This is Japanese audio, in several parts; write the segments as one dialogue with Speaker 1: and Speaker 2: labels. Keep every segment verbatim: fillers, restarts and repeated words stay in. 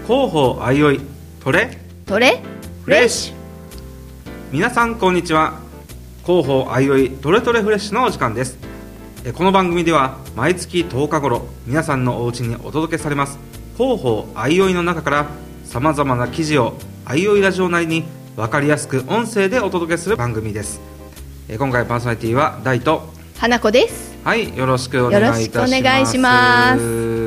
Speaker 1: 広報あいおいトレ
Speaker 2: トレフレッシュ。
Speaker 1: 皆さんこんにちは。広報あいおいトレトレフレッシュのお時間です。この番組では毎月とおか頃皆さんのお家にお届けされます広報あいおいの中からさまざまな記事をあいおいラジオなりに分かりやすく音声でお届けする番組です。今回パーソナリティは大と
Speaker 2: 花子です。
Speaker 1: はい、よろしくお願いいたします。
Speaker 2: よろしくお願いします。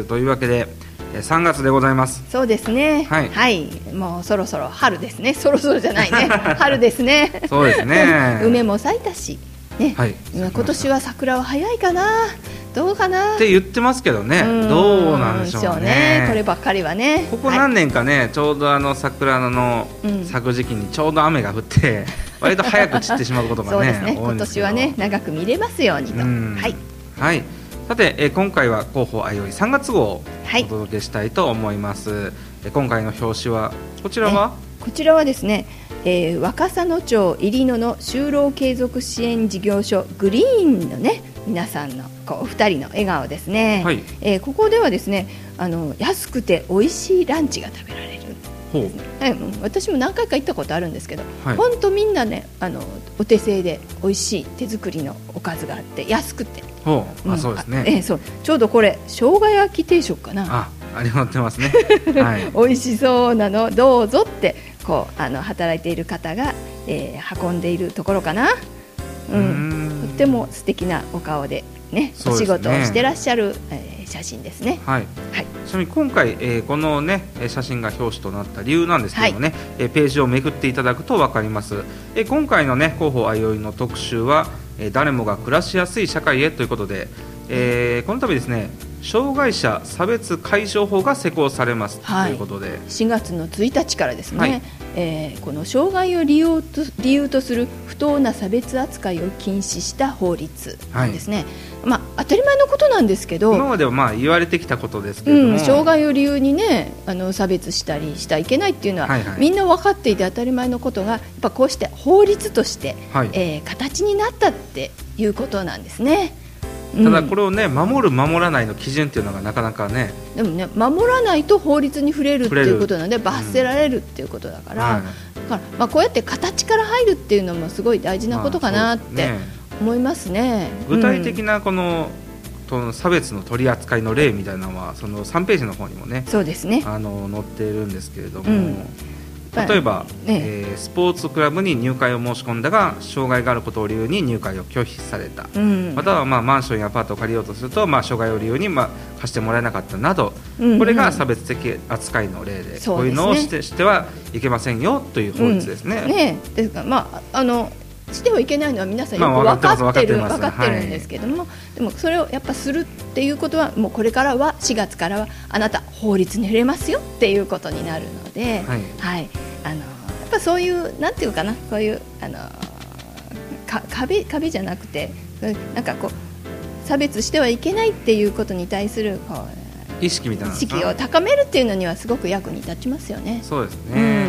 Speaker 1: というわけでさんがつでございます。
Speaker 2: そうですね、はい、はい、もうそろそろ春ですね。そろそろじゃないね春ですね。
Speaker 1: そうですね
Speaker 2: 梅も咲いたし、ね、はい、今年は桜は早いかな、どうかな
Speaker 1: って言ってますけどね、どうなんでしょう ね, ね
Speaker 2: こればっかりはね。
Speaker 1: ここ何年かね、はい、ちょうどあの桜の咲く時期にちょうど雨が降って割と早く散ってしまうことが、ね、
Speaker 2: そうですね、
Speaker 1: 多いんですけど、
Speaker 2: 今年はね長く見れますようにと。はい、
Speaker 1: はい、さて、えー、今回は広報あいおいさんがつ号をお届けしたいと思います。はい、え今回の表紙はこちらは
Speaker 2: こちらはですね、えー、若狭野町入野の就労継続支援事業所グリーンのね皆さんのこうお二人の笑顔ですね。はい、えー、ここではですね、あの安くて美味しいランチが食べられる。ほう、はい、私も何回か行ったことあるんですけど、はい、ほんとみんなね、あのお手製で美味しい手作りのおかずがあって安くて、
Speaker 1: ほう、うん、あ、そうですね、
Speaker 2: えー、そうちょうどこれ生姜焼き定食かな
Speaker 1: あ、ありがとうございますね、はい、
Speaker 2: 美味しそうなのどうぞってこうあの働いている方が、えー、運んでいるところかな、うん、うんとっても素敵なお顔でね、お仕事をしてらっしゃる、えー、写真ですね。
Speaker 1: はい、はい、ちなみに今回、えー、この、ね、写真が表紙となった理由なんですけどもね、はい、えー、ページをめくっていただくと分かります。えー、今回の、ね、広報あいおいの特集は、えー、誰もが暮らしやすい社会へということで、えー、この度ですね障害者差別解消法が施行されます、はい、ということで
Speaker 2: しがつのついたちからですね、はい、えー、この障害を理由と、理由とする不当な差別扱いを禁止した法律なんですね。はい、まあ、当たり前のことなんですけど、
Speaker 1: 今まではまあ言われてきたことですけれども、
Speaker 2: うん、障害を理由に、ね、あの差別したりしてはいけないっていうのは、はいはい、みんな分かっていて当たり前のことがやっぱこうして法律として、はい、えー、形になったっていうことなんですね。
Speaker 1: ただこれをね守る守らないの基準っていうのがなかなかね、
Speaker 2: でもね守らないと法律に触れるっていうことなので罰せられるっていうことだから、うん、はい、だからまあこうやって形から入るっていうのもすごい大事なことかなって思いますね。
Speaker 1: 具体的なこの、うん、差別の取り扱いの例みたいなのはそのさんページの方にもね、
Speaker 2: そうですね、
Speaker 1: あの載っているんですけれども、うん、例えば、ね、えー、スポーツクラブに入会を申し込んだが障害があることを理由に入会を拒否された、うん、または、まあ、マンションやアパートを借りようとすると、まあ、障害を理由に、まあ、貸してもらえなかったなど、うんうん、これが差別的扱いの例 で, で、ね、こういうのをして、してはいけませんよという法律ですね。
Speaker 2: うん、ねですから、まあ、あのしてはいけないのは皆さんよく分かってる、まあ、分かってるんですけども、はい、でもそれをやっぱするっていうことはもうこれからはしがつからはあなた法律に触れますよっていうことになるので、はい、はい、あのやっぱそういうなんていうかな、こういうあのか 壁, 壁じゃなくてなんかこう差別してはいけないっていうことに対するこ
Speaker 1: う意識みたいな
Speaker 2: 意識を高めるっていうのにはすごく役に立ちますよね。
Speaker 1: そうですね、うんうん、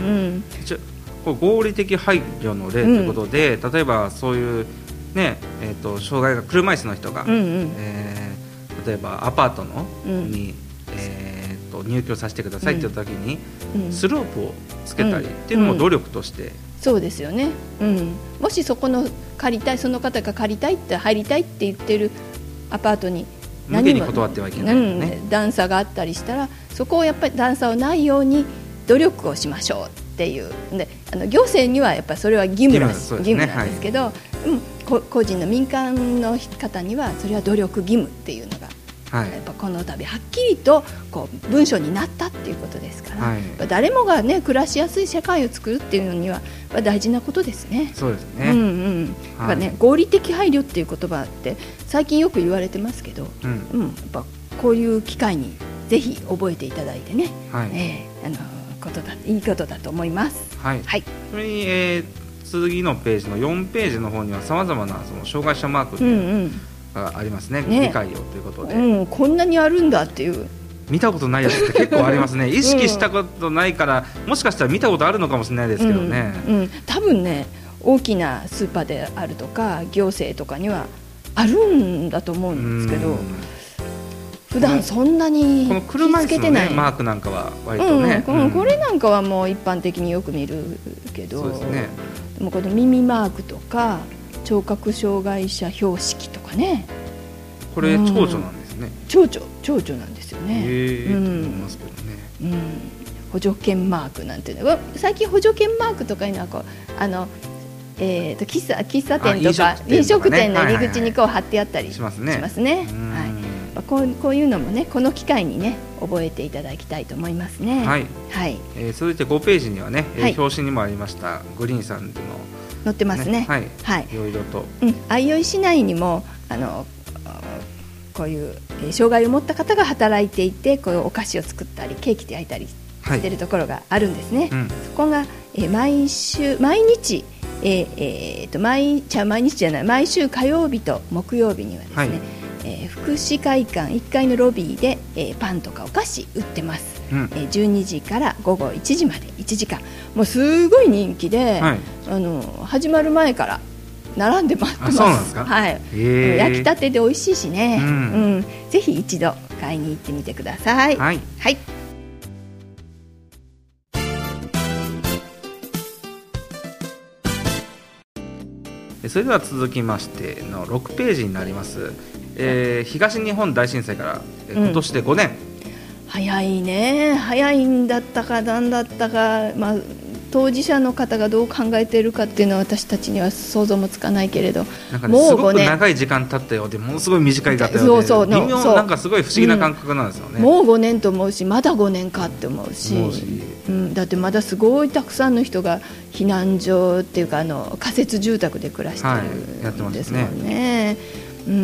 Speaker 1: こう合理的配慮の例ということで、うん、例えばそういう、ねえー、と障害が車椅子の人が、うんうん、えー、例えばアパートの、うん、に、えー、と入居させてくださいって言った時に、うん、スロープをつけたりっていうのも努力として、うんうん、
Speaker 2: そうですよね、うん、もしそこの借りたいその方が借りたいって入りたいって言ってるアパートに
Speaker 1: 無理に断ってはいけない、ね、
Speaker 2: うん、段差があったりしたらそこをやっぱり段差をないように努力をしましょうっていうで、あの行政にはやっぱりそれは義務な、義務、義務なんですけど、はい、うん、こ個人の民間の方にはそれは努力義務っていうのが、はい、やっぱこの度はっきりとこう文書になったっていうことですから、はい、誰もが、ね、暮らしやすい社会を作るっていうのには大事なことですね。
Speaker 1: そうですね、
Speaker 2: うんうん、やっぱね、はい、合理的配慮っていう言葉って最近よく言われてますけど、うんうん、やっぱこういう機会にぜひ覚えていただいてね、はい、えー、あのことだいいことだと思います。
Speaker 1: はい、はい、それに、えー、次のページのよんページの方にはさまざまなその障害者マークっていうのがありますね、うんうん、理解をということで、
Speaker 2: うん、こんなにあるんだっていう
Speaker 1: 見たことないやつって結構ありますね意識したことないから、もしかしたら見たことあるのかもしれないですけどね、
Speaker 2: うんうん、多分ね大きなスーパーであるとか行政とかにはあるんだと思うんですけど、 普段そんなに
Speaker 1: この車椅子の、ね、マークなんかは割とね、
Speaker 2: うんうん、これなんかはもう一般的によく見るけど、
Speaker 1: そうですね、
Speaker 2: でもこの耳マークとか聴覚障害者標識とかね、
Speaker 1: これ長女なんですね、
Speaker 2: うん、長女長女なんですよね、
Speaker 1: へー、うん、と思いますけどね、
Speaker 2: うん、補助犬マークなんていうの最近補助犬マークとかいうのはこうあのえー、と 喫, 茶喫茶店とか飲食店の入り口にこう貼ってあったりしますね、はいはいはい、こ, うこういうのもねこの機会にね覚えていただきたいと思いますね。
Speaker 1: はい、はい、えー、続いてごページにはね、はい、表紙にもありましたグリーンさんの、ね、
Speaker 2: 載ってますね、
Speaker 1: はいはい、いろいろと、
Speaker 2: うん、相生市内にもあのこういう障害を持った方が働いていてこういうお菓子を作ったりケーキで焼いたりしているところがあるんですね、はい、うん、そこが、えー、毎週毎日えーえー、と 毎, じゃ毎日じゃない毎週火曜日と木曜日にはですね、はい、えー、福祉会館いっかいのロビーで、えー、パンとかお菓子売ってます、うん、えー、じゅうにじからごごいちじまでいちじかんもうすごい人気で、はい、あの始まる前から並んで待ってます。
Speaker 1: あ、そうなんですか、
Speaker 2: はい、焼きたてで美味しいしね、うんうん、ぜひ一度買いに行ってみてください。
Speaker 1: はい、
Speaker 2: はい、
Speaker 1: それでは続きましてのろくページになります、えー、東日本大震災から、えー、今年でごねん、うん、
Speaker 2: 早いね、早いんだったかなんだったか、まあ、当事者の方がどう考えているかっていうのは私たちには想像もつかないけれど、
Speaker 1: なんか、ね、もうごねんすごく長い時間経ったようでものすごい短いかったようで、そうそう微妙なんかすごい不思議な感覚なんですよね、
Speaker 2: うん、もうごねんと思うしまだごねんかって思うし、うん、だってまだすごいたくさんの人が避難所っていうかあの仮設住宅で暮らしてるんですもんね。うーん、うん、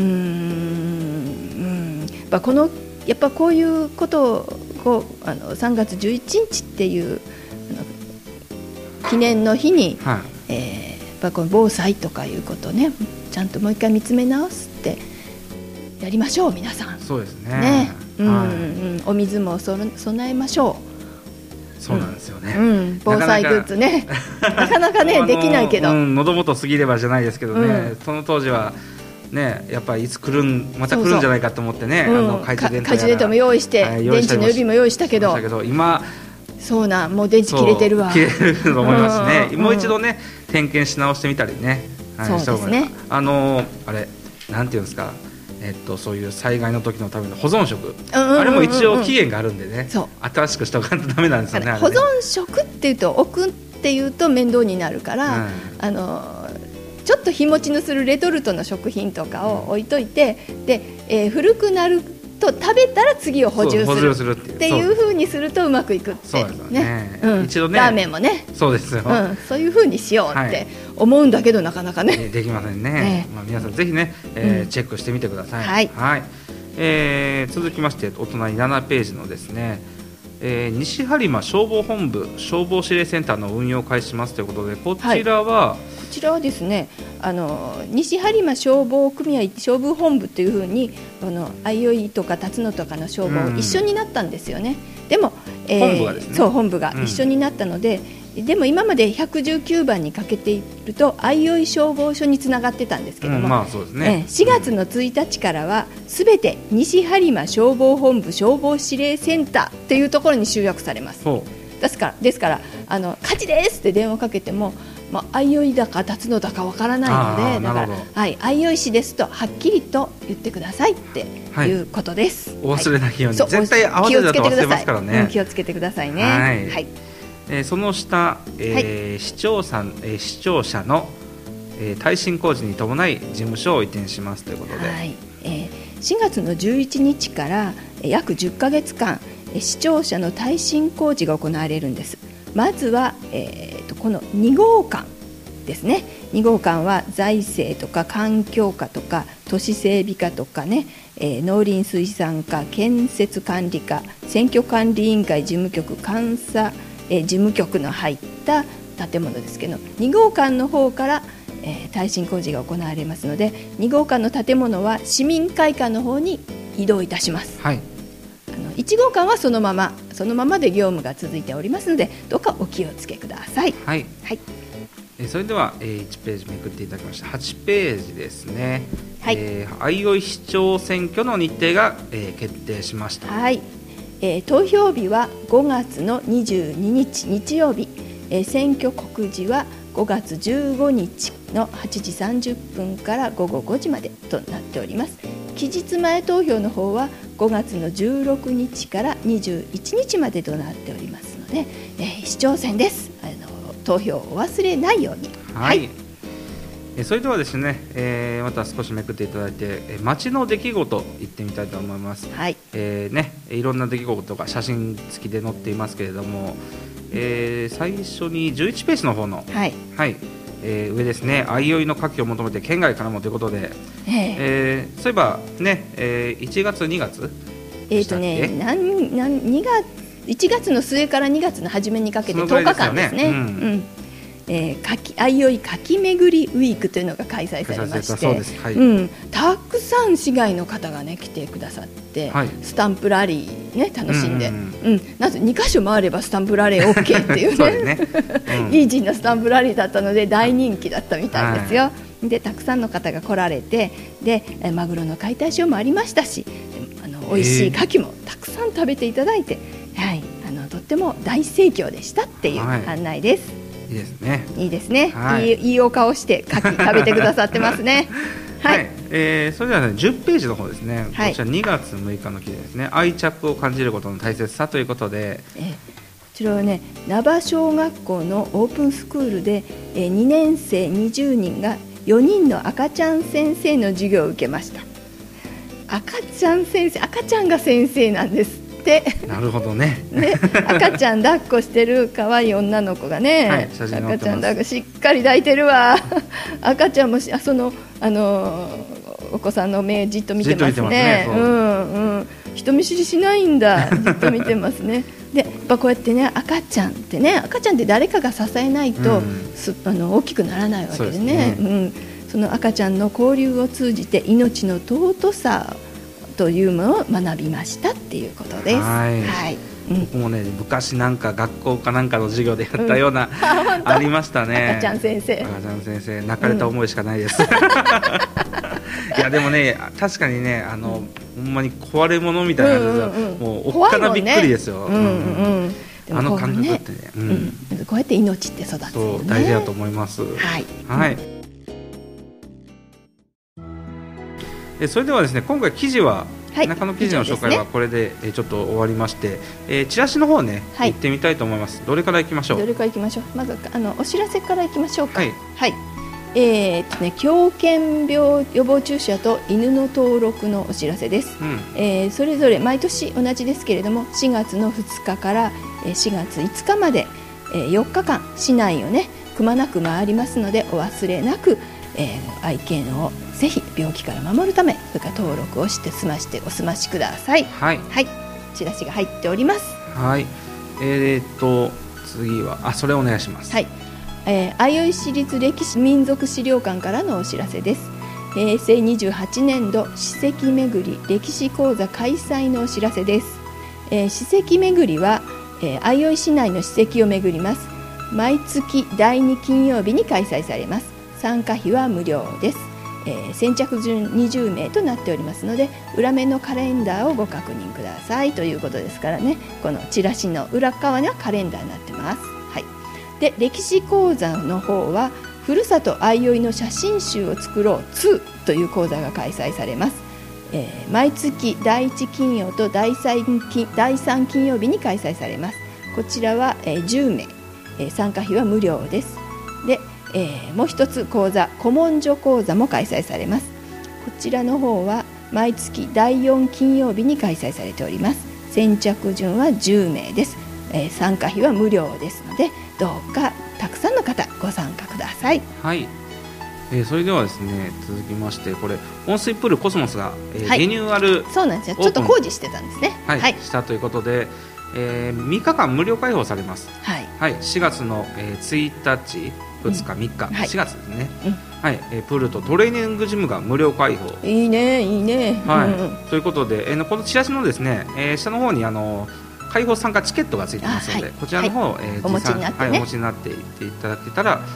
Speaker 2: やっぱこのやっぱこういうことをこうあのさんがつじゅういちにちっていう記念の日に、はい、えー、やっぱこの防災とかいうことをねちゃんともう一回見つめ直すってやりましょう皆さん。
Speaker 1: そうですね。
Speaker 2: ね、うん、はい、うん、お水もそ備えましょ
Speaker 1: う。そうなんですよね、
Speaker 2: うんうん、防災グッズねなかなかねできないけど、
Speaker 1: うん、喉元過ぎればじゃないですけどね、うん、その当時はね、やっぱりいつ来るんまた来るんじゃないかと思ってね、そうそう、あの懐中電灯やら懐中電灯も用意して、はい、電池の予備も用意したけ ど, したけど今そうなもう電池切れてるわ切れると思いますね、うん、もう一度ね点検し直してみたりね、
Speaker 2: はい、そうですね。
Speaker 1: あのあれなんていうんですか、えっと、そういう災害の時のための保存食、うんうんうんうん、あれも一応期限があるんでね、新しくしておかないとダメなんですよね。
Speaker 2: 保存食っていうと置くっていうと面倒になるから、うん、あのちょっと日持ちのするレトルトの食品とかを置いといて、で、えー、古くなると食べたら次を補充す る, するっていう風にするとうまくいくって、
Speaker 1: そうですよね、うん、一度ね
Speaker 2: ラーメンもね、
Speaker 1: そうですよ、
Speaker 2: うん、そういう風にしようって思うんだけど、はい、なかなかね
Speaker 1: できませんね、ね、まあ、皆さんぜひね、えーうん、チェックしてみてください。はい、はい、えー、続きましてお隣ななページのですね、えー、西播磨消防本部消防指令センターの運用を開始しますということで、こちらは、はい、
Speaker 2: こちらはですね、あの西播磨消防組合消防本部というふうにあの相生とか辰野とかの消防一緒になったんですよね、うん、でも、えー、
Speaker 1: 本部がですね、
Speaker 2: そう本部が一緒になったので、うん、でも今までひゃくじゅうきゅうばんにかけていると相生消防署につながってたんですけども、うん、まあそうですね、えー、しがつのついたちからはすべて西播磨消防本部消防指令センターというところに集約されます。ですから、ですからあの火事ですって電話かけても、まあ、相生だか辰野だかわからないので、だから、はい、相生市ですとはっきりと言ってくださいっていうことです、
Speaker 1: はい、お忘れないように、はい、絶対慌てたと忘れますからね、
Speaker 2: 気をつけてくださいね。
Speaker 1: はい、はい、えー、その下、えーはい、市長さん、えー、視聴者の、えー、耐震工事に伴い事務所を移転しますということで、
Speaker 2: はい、えー、しがつのじゅういちにちから約じゅっかげつかん市庁舎の耐震工事が行われるんです。まずは、えー、とこのにごうかんですね。にごうかんは財政とか環境課とか都市整備課とかね、えー、農林水産課、建設管理課、選挙管理委員会事務局、監査、えー、事務局の入った建物ですけど、にごうかんの方から、えー、耐震工事が行われますので、にごうかんの建物は市民会館の方に移動いたします。はい、いちごうかんはそのままそのままで業務が続いておりますので、どうかお気をつけください。
Speaker 1: はい、はい、 えそれでは、えー、いちページめくっていただきましたはちページですね。
Speaker 2: はい、
Speaker 1: えー、相生市長選挙の日程が、えー、決定しました。
Speaker 2: はい、えー、投票日はごがつのにじゅうににち日曜日、えー、選挙告示はごがつじゅうごにちのはちじさんじゅっぷんからごごごじまでとなっております。期日前投票の方はごがつのじゅうろくにちからにじゅういちにちまでとなっておりますので、えー、市長選です。あの投票をお忘れないように。
Speaker 1: はい、はい、えそれではですね、えー、また少しめくっていただいて、え街の出来事行ってみたいと思います。
Speaker 2: はい、
Speaker 1: えーね、いろんな出来事が写真付きで載っていますけれども、えー、最初にじゅういちページの方の、
Speaker 2: はい
Speaker 1: はいえー、上ですね、相生の可否を求めて県外からもということで、えーえー、そういえばね、えー、いちがつにがつ
Speaker 2: えーとね、なんなんにがついちがつの末からにがつの初めにかけてとおかかんですね。うんうんえー、かき相生かき巡りウィークというのが開催されまして、はいうん、たくさん市外の方が、ね、来てくださって、はい、スタンプラリー、ね、楽しんで、うんうんうん、なぜにかしょ回ればスタンプラリー OK っていうねね、うん、イージーなスタンプラリーだったので大人気だったみたいですよ。はい、でたくさんの方が来られてでマグロの解体ショーもありましたし、あの美味しい牡蠣もたくさん食べていただいて、はい、あのとっても大盛況でしたっていう案内です。はい
Speaker 1: いいですね。
Speaker 2: いいですね。はい、いい、いいお顔して牡蠣食べてくださってますね。はい。はい
Speaker 1: えー、それでは、ね、じゅっページの方ですね。はい、こちらにがつむいかの記事ですね。愛着を感じることの大切さということで。えー、こ
Speaker 2: ちらはね、名場小学校のオープンスクールで、えー、にねんせいにじゅうにんがよにんの赤ちゃん先生の授業を受けました。赤ちゃん先生、赤ちゃんが先生なんです。
Speaker 1: なるほどね。
Speaker 2: ね、赤ちゃん抱っこしてる可愛い女の子がね、はい、赤ちゃん抱っこしっかり抱いてるわ。赤ちゃんもそのあのお子さんの目じっと見てますね。うんうん、人見知りしないんだ。じっと見てますね。で、やっぱこうやってね赤ちゃんってね赤ちゃんって誰かが支えないと、うん、すあの大きくならないわけでね。うん、その赤ちゃんの交流を通じて命の尊さというのを学びましたっていうことです。はい、はいうん、
Speaker 1: 僕もね昔なんか学校かなんかの授業でやったような、うん、ありましたね。
Speaker 2: 赤ちゃん先生
Speaker 1: 赤ちゃん先生泣かれた思いしかないです、うん、いやでもね確かにねあの、うん、ほんまに壊れ物みたいな感じで、うんうんうん、もうおっかなびっくりですよ、ねうんうんうん、あの感覚ってね、うん
Speaker 2: うん、こうやって命って育つ、ね、
Speaker 1: そう大事だと思います。はい、はいうんえそれではですね今回記事は、はい、中の記事の紹介はこれで、ね、ちょっと終わりまして、えー、チラシの方ね、はい、行ってみたいと思います。どれから行きましょう。
Speaker 2: どれから行きましょう。まずあのお知らせから行きましょうか。はい、はいえーっとね、狂犬病予防注射と犬の登録のお知らせです、うんえー、それぞれ毎年同じですけれどもしがつのふつかからしがついつかまでよっかかん市内をねくまなく回りますのでお忘れなく、えー、愛犬をぜひ病気から守るためそれから登録をして済ましてお済ましください。はい、はい、チラシが入っております。
Speaker 1: はい、えー、っと次はあそれお願いします。
Speaker 2: はい、えー、相生市立歴史民族資料館からのお知らせです。へいせいにじゅうはちねんど史跡巡り歴史講座開催のお知らせです。えー、史跡巡りは、えー、相生市内の史跡を巡ります。毎月だいに金曜日に開催されます。参加費は無料です。えー、先着順にじゅうめいとなっておりますので裏面のカレンダーをご確認くださいということですからねこのチラシの裏側にはカレンダーになってます。はい、で歴史講座の方はふるさと相生の写真集を作ろうにという講座が開催されます。えー、毎月だいいち金曜とだいさん金曜日に開催されます。こちらは、えー、じゅうめい、えー、参加費は無料です。でえー、もう一つ講座古文書講座も開催されます。こちらの方は毎月だいよん金曜日に開催されております。先着順はじゅうめいです。えー、参加費は無料ですのでどうかたくさんの方ご参加ください。
Speaker 1: はい、えー、それではですね続きましてこれ温水プールコスモスが、えーはい、リニューアル
Speaker 2: そうなんですよちょっと工事してたんですね。
Speaker 1: はい、はい、したということで、えー、みっかかん無料開放されます。はい、はい、しがつの、えー、ついたちふつかみっか、うんはい、しがつですね、うんはいえー、プールとトレーニングジムが無料開放
Speaker 2: いいねいいね、
Speaker 1: はい
Speaker 2: うん、
Speaker 1: ということで、えー、このチラシのですね、えー、下の方にあの開放参加チケットがついてますので、はい、こちらの方、はいえー、
Speaker 2: お持ちになって、ね
Speaker 1: はい、お持ちになっていっていただけたら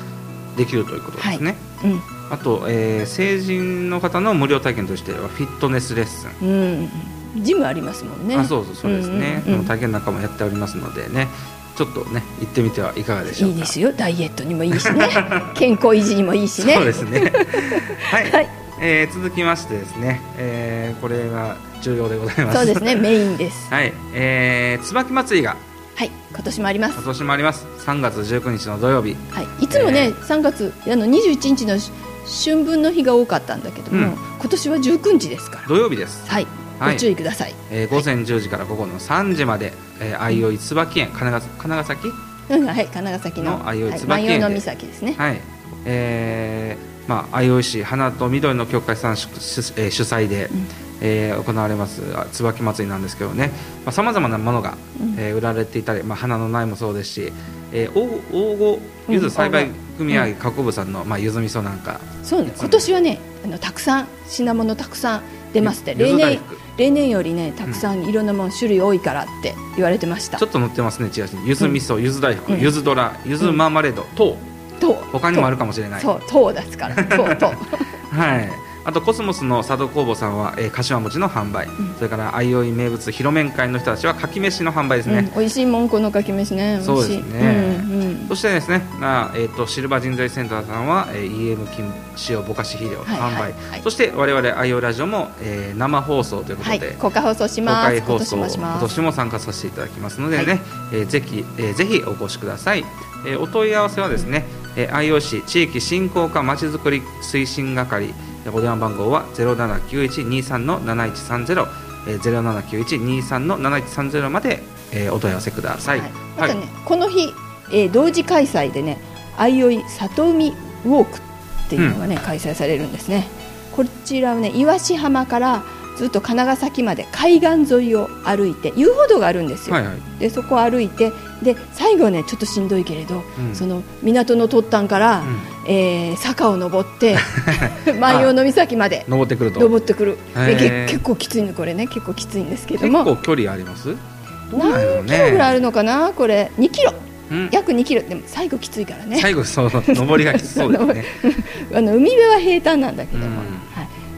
Speaker 1: できるということですね、
Speaker 2: はいうん、
Speaker 1: あと、えー、成人の方の無料体験としてはフィットネスレッスン、
Speaker 2: うん、ジムありますもんね。
Speaker 1: あそうそうそうですね、
Speaker 2: うんうんうん、
Speaker 1: 体験なんかもやっておりますのでね、ちょっとね行ってみてはいかがでしょうか。
Speaker 2: いいですよ、ダイエットにもいいしね健康維持にもいいしね。
Speaker 1: そうですねはい、
Speaker 2: はい
Speaker 1: えー、続きましてですね、えー、これが重要でございます。
Speaker 2: そうですね、メインです。
Speaker 1: はい、えー、椿祭りが
Speaker 2: はい、今年もあります。
Speaker 1: 今年もあります。さんがつじゅうくにちの土曜日、
Speaker 2: はい、いつもね、えー、さんがつあのにじゅういちにちの春分の日が多かったんだけども、うん、今年はじゅうくにちですから
Speaker 1: 土曜日です。
Speaker 2: はい、ご注意ください。
Speaker 1: えー、午前じゅうじから午後のさんじまで、えー、相生椿園、金ヶ金ヶ崎、
Speaker 2: うんはい、金ヶ崎の
Speaker 1: 相生椿園で、
Speaker 2: 万葉の岬ですね。
Speaker 1: はい、えーまあ、相生市花と緑の協会さん主、えー、主催で、うんえー、行われます椿祭りなんですけどね、さまざ、まなものが、うんえー、売られていたり、まあ、花の苗もそうですし、えー、黄金ゆず栽培組合加工部さんの、まあ、ゆず味噌なんか、
Speaker 2: そうね、今年はねあのたくさん品物たくさん出ますって、例年例年よりねたくさんいろんなもの種類多いからって言われてました、
Speaker 1: うん、ちょっと載ってますね、チラシにゆず味噌、ゆず大福、ゆずドラ、ゆずマーマレード等、
Speaker 2: と
Speaker 1: 他にもあるかもしれない。
Speaker 2: そう糖ですから糖糖
Speaker 1: はい、あとコスモスの佐渡工房さんは、えー、柏餅の販売、うん、それから相生名物広面会の人たちはかき飯の販売ですね、
Speaker 2: うん、美味しいもんこのかき飯ね。
Speaker 1: そうですね、
Speaker 2: うんうん、
Speaker 1: そしてですね、まあえー、とシルバー人材センターさんは、えー、イーエム 菌使用ぼかし肥料販売、はいはいはい、そして我々相生ラジオも、えー、生放送ということで、はい、
Speaker 2: 公開放送します。
Speaker 1: 公開放送今年も今年も参加させていただきますのでね、はいえー、ぜひ、えー、ぜひお越しください。えー、お問い合わせはですね、えー、相生市地域振興課まちづくり推進係、お電話番号は ゼロななきゅういちにさんのなないちさんゼロ、えー、ゼロななきゅういちにさんのなないちさんゼロまで、えー、お問い合わせください。はい、
Speaker 2: またね、はい、この日、えー、同時開催でね、相生里海ウォークっていうのがね、うん、開催されるんですね。こちらはね、岩師浜からずっと金ヶ崎まで海岸沿いを歩いて遊歩道があるんですよ、はいはい、でそこを歩いて、で最後はねちょっとしんどいけれど、うん、その港の突端から、うんえー、坂を登って万葉の岬まで
Speaker 1: 登ってくると
Speaker 2: 登ってくるで結構きついのこれね、結構きついんですけども、
Speaker 1: 結構距離あります？
Speaker 2: どうなんやろうね、何キロぐらいあるのかな、これにキロ、うん、約にキロでも最後きついからね、
Speaker 1: 最後そう登りがきつそうですね
Speaker 2: あの海辺は平坦なんだけども、うんはい、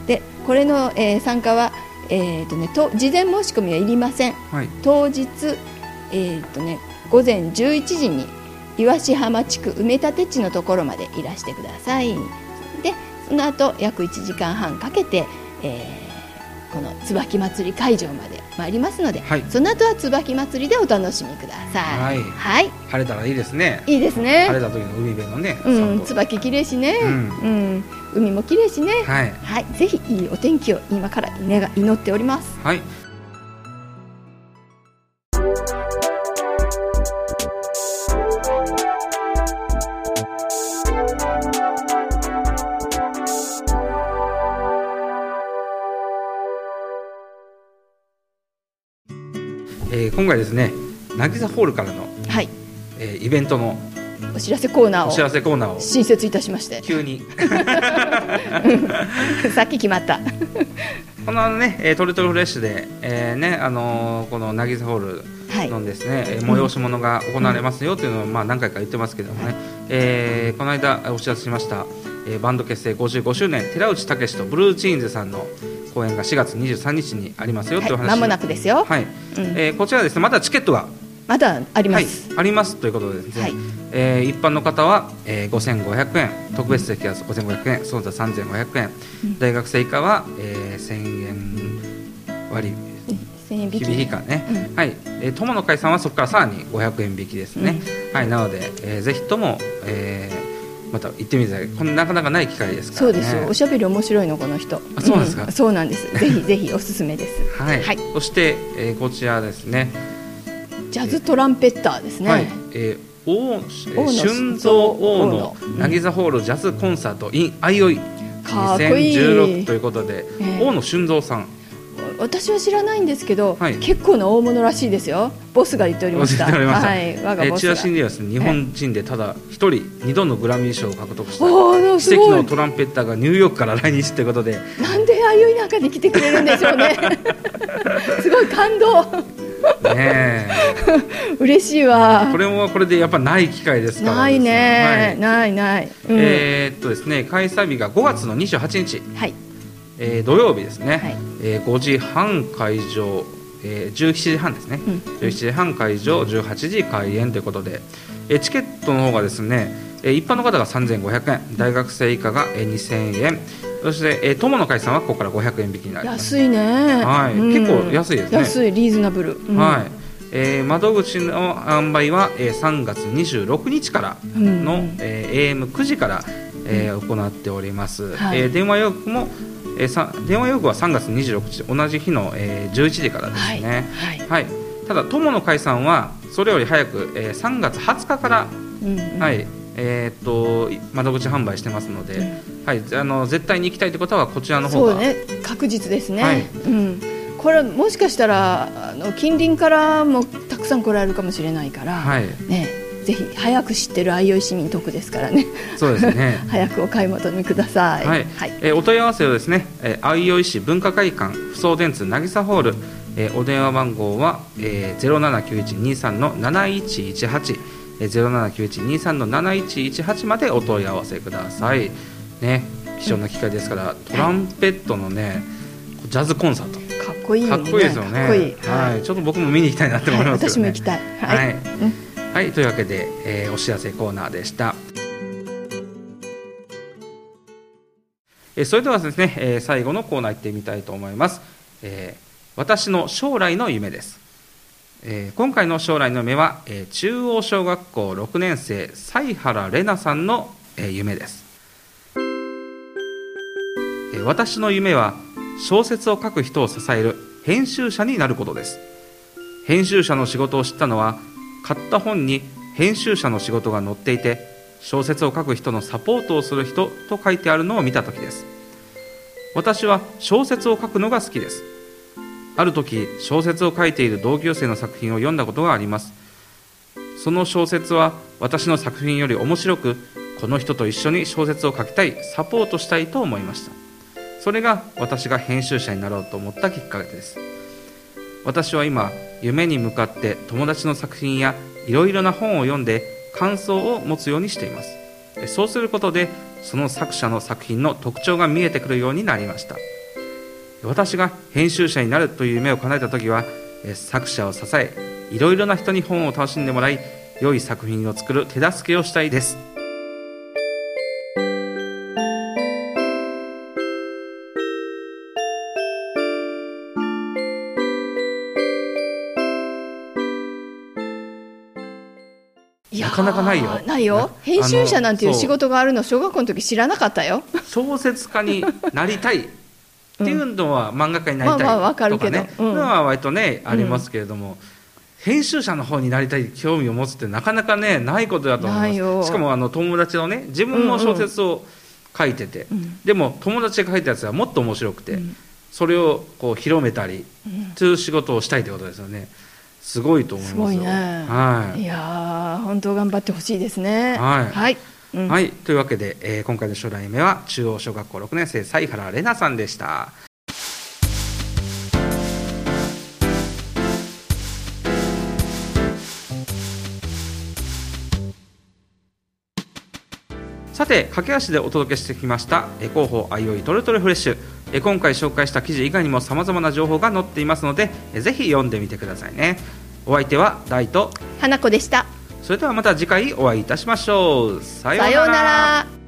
Speaker 2: でこれの、えー、参加は、えーとね、と事前申し込みはいりません、はい、当日、えーとね、午前じゅういちじに岩師浜地区埋め立て地のところまでいらしてください。でその後約いちじかんはんかけて、えー、この椿祭り会場まで参りますので、はい、その後は椿祭りでお楽しみください、はいはい、
Speaker 1: 晴れたらいいですね。
Speaker 2: いいですね、
Speaker 1: 晴れた時の海辺のね、
Speaker 2: うん、椿きれいしね、うんうん、海もきれいしね、はいはい、ぜひいいお天気を今から祈っております。
Speaker 1: はい、えー、今回ですね、渚ホールからの、はいえー、イベントの
Speaker 2: お知らせコーナーを
Speaker 1: お知らせコーナーを
Speaker 2: 新設いたしまして、
Speaker 1: 急に
Speaker 2: さっき決まった
Speaker 1: このね、えー、トルトルフレッシュで、えーねあのー、この渚ホールのですね、はい、催し物が行われますよというのを、まあ、何回か言ってますけどもね、はいえー、この間お知らせしました、えー、バンド結成ごじゅうごしゅうねん寺内武とブルーチーンズさんの公演がしがつにじゅうさんにちにありますよという話、
Speaker 2: はい、間もなくですよ、
Speaker 1: はいうんえー、こちらですね、まだチケットが
Speaker 2: まだあります、
Speaker 1: はい、ありますということでですね、はいえー、一般の方は、えー、ごせんごひゃくえん、特別席はごせんごひゃくえん、その他さんぜんごひゃくえん、うん、大学生以下は、えー、せんえん割
Speaker 2: せんえん引き
Speaker 1: 以下ね、うんはいえー、友の会さんはそこからさらにごひゃくえん引きですね、うんはい、なので、えー、ぜひとも、えー、また行ってみてください。このなかなかない機会ですからね。
Speaker 2: そうですよ、おしゃべり面白いのこの人。
Speaker 1: あ、そうなんですか、
Speaker 2: うん、そうなんですぜひぜひおすすめです、
Speaker 1: はいはい、そして、えー、こちらですね、
Speaker 2: ジャズトランペッターですね、はい
Speaker 1: えー大春蔵王の渚ホールジャズコンサート in 相生にせんじゅうろくということで、えー、大野春蔵さん、
Speaker 2: 私は知らないんですけど、はい、結構な大物らしいですよ。ボスが言っておりました。はい、我がボスが。
Speaker 1: チラシにはですね、日本人でただ一人にどのグラミー賞を獲得した奇跡のトランペッターがニューヨークから来日ということで、
Speaker 2: なんで相生なんかに来てくれるんでしょうねすごい感動
Speaker 1: ね
Speaker 2: 嬉しいわ。
Speaker 1: これもこれでやっぱない機会ですから
Speaker 2: ないね、
Speaker 1: はい、
Speaker 2: ないない、
Speaker 1: うん、えー、っとですね開催日がごがつのにじゅうはちにち、はい、えー、土曜日ですね、はい、えー、ごじはん開場、えー、じゅうしちじはんですね、うん、じゅうしちじはん開場、じゅうはちじ開演ということで、えー、チケットの方がですね、えー、一般の方がさんぜんごひゃくえん、大学生以下がにせんえん、そして、えー、友の会さんはここからごひゃくえん引きになります。
Speaker 2: 安いね、
Speaker 1: はい、うん、結構安いですね。
Speaker 2: 安い、リーズナブル、うん、
Speaker 1: はい、えー、窓口の販売は、えー、さんがつにじゅうろくにちからの、うん、えー、エーエムくじから、えー、行っております、はい、えー、電話予約も、えー、さ電話予約はさんがつにじゅうろくにち同じ日の、えー、じゅういちじからですね、はいはいはい、ただ友の会さんはそれより早く、えー、さんがつはつかから、うんうん、はい、えー、っと窓口販売してますので、うん、はい、あの絶対に行きたいという方はこちらの方が
Speaker 2: そうね、確実ですね、はい、うん、これもしかしたらあの近隣からもたくさん来られるかもしれないから、はい、ね、ぜひ早く知ってる相生市民得ですからね。
Speaker 1: そうですね
Speaker 2: 早くお買い求めください、
Speaker 1: はいはい、えー、お問い合わせをですね、えー、相生市文化会館府送電通渚ホール、えー、お電話番号は、えー、ゼロななきゅういちにさんのなないちいちはち、ゼロななきゅういちにさんのなないちいちはちまでお問い合わせください、ね、貴重な機会ですから、うん、トランペットのねジャズコンサート
Speaker 2: かっこいい、ね、
Speaker 1: かっこいいですよね。かっこいい、はい、ちょっと僕も見に行きたいなって思いますけどね、
Speaker 2: はい、私も行きたい、はい、はい、
Speaker 1: うんはい、というわけで、えー、お知らせコーナーでした。えー、それではですね、えー、最後のコーナー行ってみたいと思います、えー、私の将来の夢です。えー、今回の将来の夢は、えー、中央小学校ろくねん生犀原玲奈さんの、えー、夢です。えー、私の夢は小説を書く人を支える編集者になることです。編集者の仕事を知ったのは買った本に編集者の仕事が載っていて、小説を書く人のサポートをする人と書いてあるのを見たときです。私は小説を書くのが好きです。ある時小説を書いている同級生の作品を読んだことがあります。その小説は私の作品より面白く、この人と一緒に小説を書きたい、サポートしたいと思いました。それが私が編集者になろうと思ったきっかけです。私は今夢に向かって友達の作品やいろいろな本を読んで感想を持つようにしています。そうすることでその作者の作品の特徴が見えてくるようになりました。私が編集者になるという夢を叶えたときは、作者を支え、いろいろな人に本を楽しんでもらい、良い作品を作る手助けをしたいです。なかなかないよ。
Speaker 2: ないよ。編集者なんていう仕事があるの小学校の時知らなかったよ。
Speaker 1: 小説家になりたいっていうのは、うん、漫画家になりたいとかね、まあまあわかるけど、うん、のは割とねありますけれども、うん、編集者の方になりたい興味を持つってなかなかねないことだと思います。しかもあの友達のね、自分も小説を書いてて、うんうん、でも友達が書いたやつはもっと面白くて、うん、それをこう広めたりという仕事をしたいということですよね。すごいと思いますよ。すごいね、はい、いや
Speaker 2: 本当頑張ってほしいですね。
Speaker 1: はい、はいうん、はい、というわけで、えー、今回の将来夢は中央小学校ろくねん生犀原玲奈さんでした。さて駆け足でお届けしてきました広報あいおいトレトレフレッシュ、え今回紹介した記事以外にもさまざまな情報が載っていますので、ぜひ読んでみてくださいね。お相手は大と
Speaker 2: 花子でした。
Speaker 1: それではまた次回お会いいたしましょう。さようなら。
Speaker 2: さようなら。